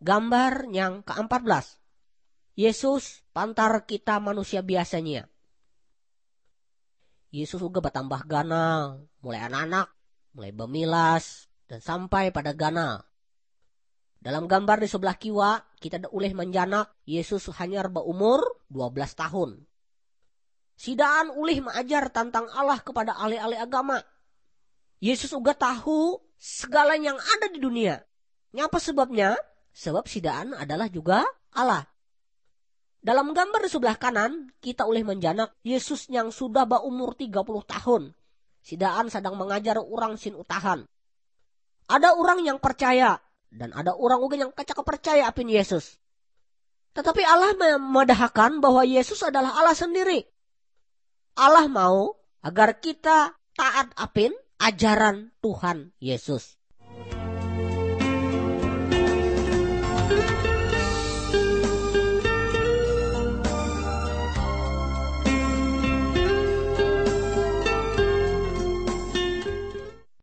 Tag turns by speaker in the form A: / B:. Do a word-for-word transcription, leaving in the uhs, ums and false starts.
A: Gambar yang keempat belas. Yesus pantar kita manusia biasanya. Yesus juga bertambah ganal, mulai anak-anak, mulai bemilas, dan sampai pada ganal. Dalam gambar di sebelah kiwa, kita ulih menjanak, Yesus hanya berumur dua belas tahun. Sidaan ulih mengajar tentang Allah kepada ahli-ahli agama. Yesus juga tahu segala yang ada di dunia. Ngapa sebabnya? Sebab sidaan adalah juga Allah. Dalam gambar di sebelah kanan, kita ulih menjanak Yesus yang sudah berumur tiga puluh tahun. Sidaan sedang mengajar orang sin utahan. Ada orang yang percaya, dan ada orang juga yang kacak percaya apin Yesus. Tetapi Allah memedahkan bahwa Yesus adalah Allah sendiri. Allah mau agar kita taat apin ajaran Tuhan Yesus.